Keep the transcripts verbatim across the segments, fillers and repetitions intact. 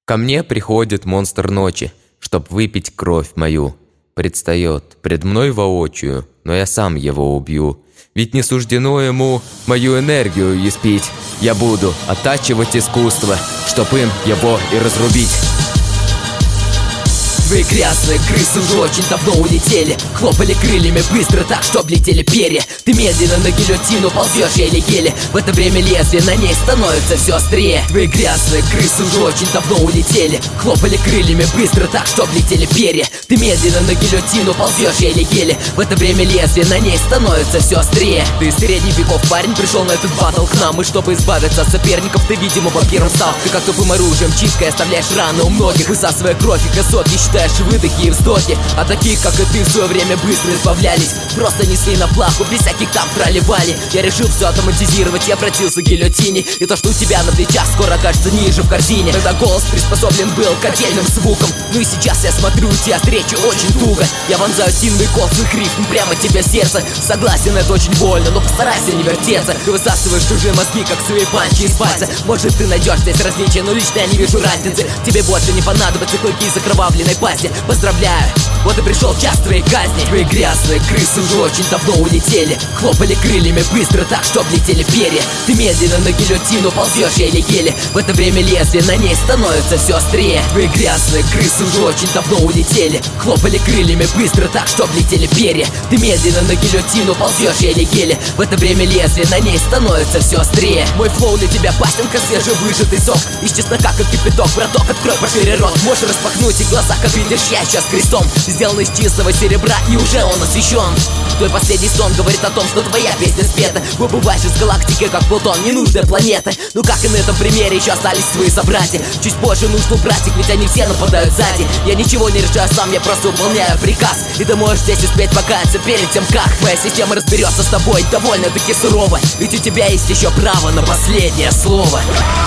Ко мне приходит монстр ночи, чтоб выпить кровь мою. Предстает пред мной воочию, но я сам его убью. Ведь не суждено ему мою энергию испить. Я буду оттачивать искусство, чтоб им его и разрубить. Вы грязные крысы уже очень давно улетели. Хлопали крыльями быстро так, что облетели перья. Ты медленно на гильотину ползешь еле-еле. В это время лезвие на ней становится все острее. Вы грязные крысы уже очень давно улетели. Хлопали крыльями быстро так, что облетели перья. Ты медленно на гильотину ползешь еле-еле. В это время лезвие на ней становится все острее. Ты из средних веков парень, пришел на этот баттл к нам. И чтобы избавиться от соперников, ты, видимо, вампиром стал. Ты как тупым оружием чисткой оставляешь раны у многих, высасывая кровь и красотки, считаешь выдохи и вздохи. А таких, как и ты, в свое время быстро избавлялись. Просто несли на плаху, без всяких там трали-вали. Я решил все автоматизировать, я обратился к гильотине. И то, что у тебя на плечах, скоро окажется ниже в корзине. Тогда голос приспособлен был к отдельным звукам. Ну и сейчас я смотрю, у тебя встреча очень туго. Я вонзаю сильный костный рифм прямо тебе в сердце. Согласен, это очень больно, но постарайся не вертеться. Ты высасываешь чужие мозги, как свои панчи из пальца. Может, ты найдешь здесь различия, но лично я не вижу разницы. Тебе больше не понадобятся клыки из окровавленной пасти. Поздравляю, вот и пришел час твоей казни. Вы грязные крысы уже очень давно улетели. Хлопали крыльями быстро так, что облетели перья. Ты медленно на гильотину ползешь еле-еле. В это время лезвие на ней становится все острее. Вы грязные крысы уже очень давно улетели. Хлопали крыльями быстро так, что облетели перья. Ты медленно на гильотину ползешь еле-еле. В это время лезвие на ней становится все острее. Мой флоу для тебя пастинка, свежевыжатый сок. Из чеснока, как кипяток, браток, открой пошире рот. Можешь распахнуть и глаза, как видишь, я сейчас крестом. Сделан из чистого серебра, и уже он освещен. Твой последний сон говорит о том, что твоя песня спета. Выбываешь из галактики, как Плутон, ненужная планета. Ну как и на этом примере еще остались твои собратья. Чуть позже нужно убрать их, ведь они все нападают сзади. Я ничего не решаю сам, я просто выполняю приказ. И ты можешь здесь успеть покаяться перед тем, как твоя система разберется с тобой довольно-таки сурово. Ведь у тебя есть еще право на последнее слово.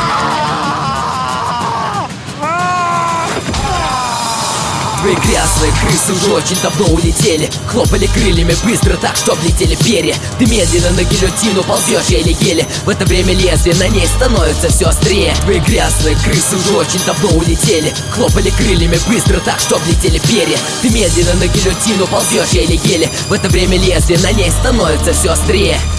Вы грязные крысы уже очень давно улетели. Хлопали крыльями быстро так, что облетели перья. Ты медленно на гильотину ползешь еле-еле. В это время лезвие на ней становится все острее. Вы грязные крысы уже очень давно улетели. Хлопали крыльями быстро так, что облетели перья. Ты медленно на гильотину ползешь еле-еле. В это время лезвие на ней становится все острее.